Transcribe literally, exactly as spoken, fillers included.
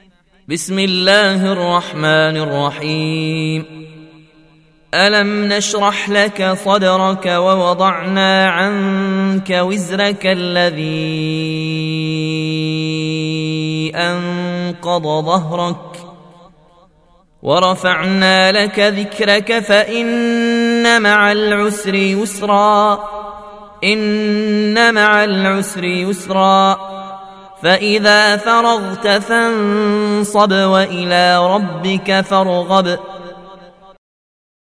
بسم الله الرحمن الرحيم. ألم نشرح لك صدرك ووضعنا عنك وزرك الذي أنقض ظهرك ورفعنا لك ذكرك فإن مع العسر يسرا إن مع العسر يسرا فإذا فرغت فانصب وإلى ربك فارغب